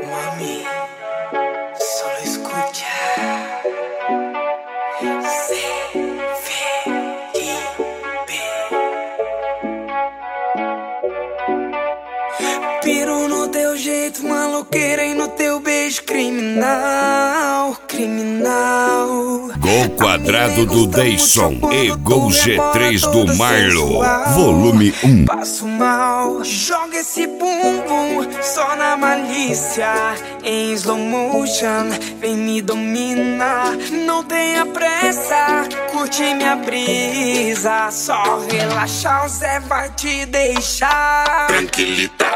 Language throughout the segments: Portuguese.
Mami, solo escucha. Piro no teu jeito, maloqueira, e no teu beijo criminal, criminal. Gol quadrado do Deison e Gol G3 do Marlo, volume 1. Passo mal, joga esse bumbum só na malícia, em slow motion, vem me dominar. Não tenha pressa, curte minha brisa, só relaxar, o Zé vai te deixar Tranquilita.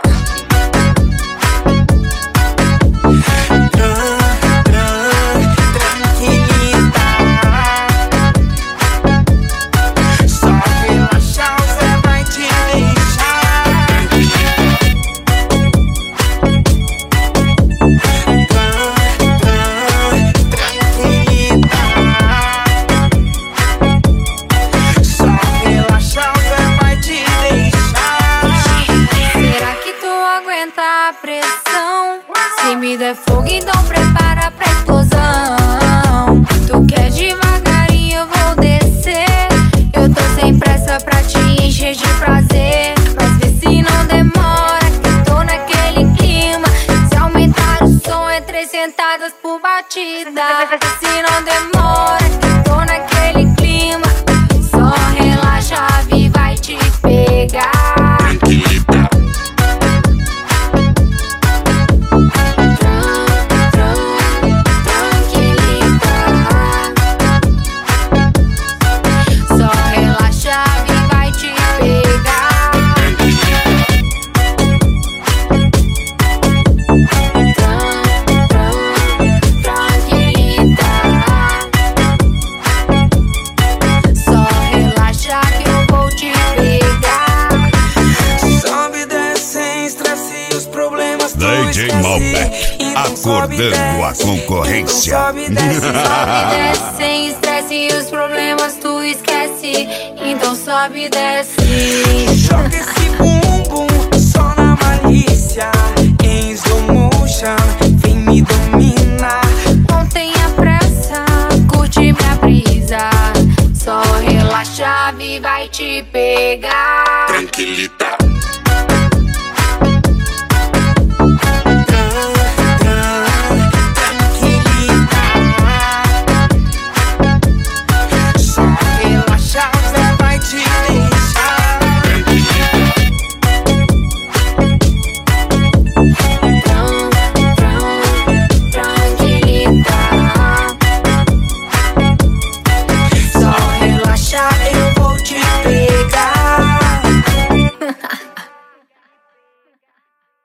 A pressão, se me der fogo, então prepara pra explosão. Tu quer devagarinho, eu vou descer. Eu tô sem pressa pra te encher de prazer, mas vê se não demora, que tô naquele clima. Se aumentar o som é 3 sentadas por batida. Vê se não demora, que tô naquele clima. Só relaxa, a Vi vai te pegar. Tranquilita. DJ Malbec, acordando a concorrência. Sobe, desce, sem estresse, e os problemas tu esquece. Então sobe, desce. Joga esse